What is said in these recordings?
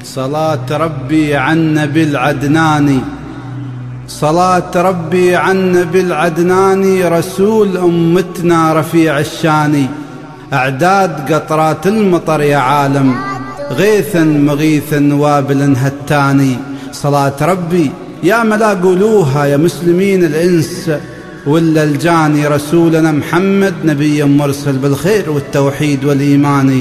صلاة ربي عن نبي العدناني، صلاة ربي عن نبي العدناني، رسول أمتنا رفيع الشان. أعداد قطرات المطر يا عالم، غيثا مغيثا وابلا هتاني. صلاة ربي يا ملا قولوها يا مسلمين الإنس ولا الجاني، رسولنا محمد نبي مرسل بالخير والتوحيد والإيمان.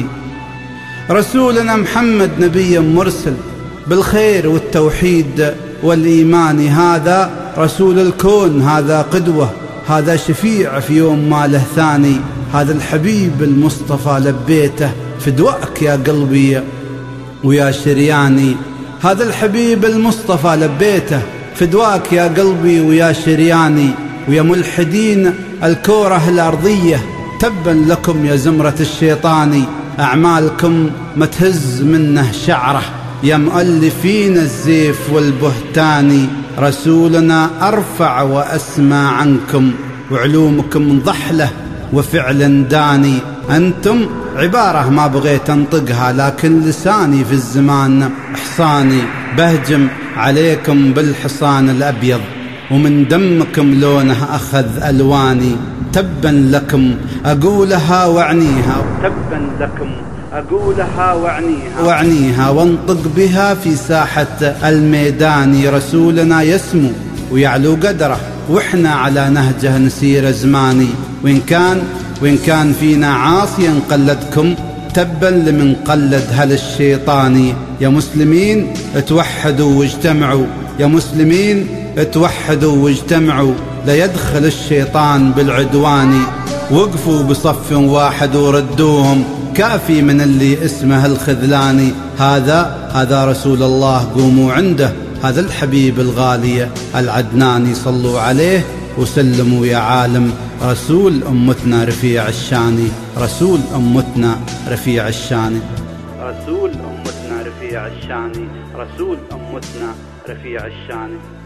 رسولنا محمد نبي مرسل بالخير والتوحيد والإيمان. هذا رسول الكون، هذا قدوة، هذا شفيع في يوم ما له ثاني. هذا الحبيب المصطفى لبيته فدواك يا قلبي ويا شرياني. هذا الحبيب المصطفى لبيته فدواك يا قلبي ويا شرياني. ويا ملحدين الكورة الأرضية تبا لكم يا زمرة الشيطان، أعمالكم ما تهز منه شعره يا مؤلفين الزيف والبهتان. رسولنا أرفع وأسمى عنكم وعلومكم ضحلة وفعل داني. أنتم عبارة ما بغيت أنطقها لكن لساني في الزمان حصاني، بهجم عليكم بالحصان الأبيض ومن دمكم لونه أخذ ألواني. تبا لكم أقولها وأعنيها، تبا لكم أقولها وأعنيها وانطق بها في ساحة الميدان. رسولنا يسمو ويعلو قدره وإحنا على نهجه نسير زماني. وإن كان فينا عاصيا قلدكم تبا لمن قلد هل الشيطاني. يا مسلمين اتوحدوا واجتمعوا، يا مسلمين اتوحدوا واجتمعوا، لا يدخل الشيطان بالعدوان. وقفوا بصف واحد وردوهم، كافي من اللي اسمه الخذلاني. هذا رسول الله قوموا عنده، هذا الحبيب الغالي العدناني. صلوا عليه وسلموا يا عالم، رسول أمتنا رفيع الشان، رسول أمتنا رفيع الشان، رسول أمتنا رفيع الشان، رسول أمتنا رفيع الشان.